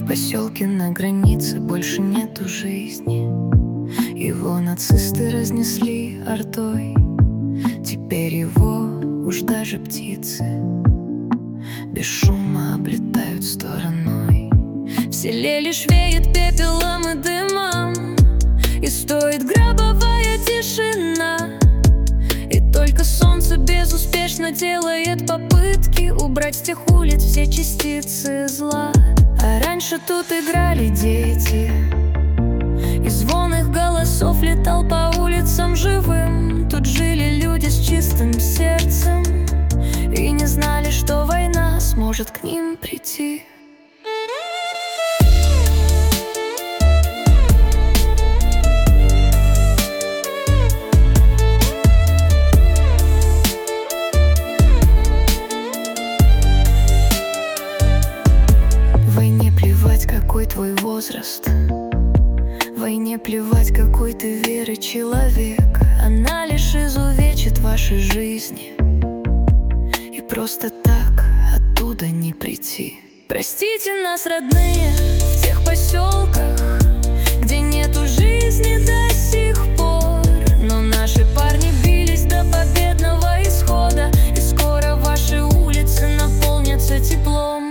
В поселке на границе больше нету жизни. Его нацисты разнесли ордой. Теперь его уж даже птицы без шума облетают стороной. В селе лишь веет пепелом и дымом, и стоит гробовая тишина, и только солнце безуспешно делает попытки убрать с тех улиц все частицы зла. А раньше тут играли дети, и звон их голосов летал по улицам живым. Тут жили люди с чистым сердцем и не знали, что война сможет к ним прийти. Войне плевать, какой твой возраст, войне плевать, какой ты веры человек. Она лишь изувечит ваши жизни, и просто так оттуда не прийти. Простите нас, родные, в тех поселках, где нету жизни до сих пор, но наши парни бились до победного исхода, и скоро ваши улицы наполнятся теплом.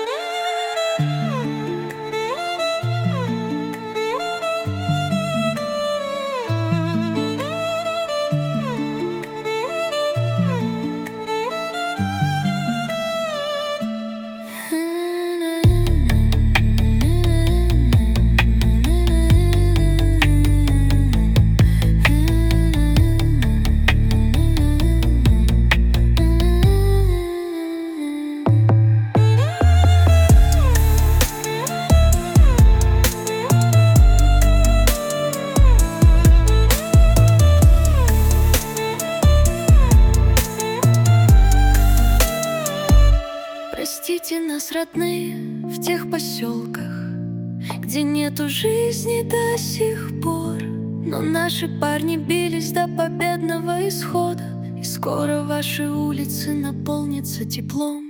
Простите нас, родные, в тех поселках, где нету жизни до сих пор, но наши парни бились до победного исхода, и скоро ваши улицы наполнятся теплом.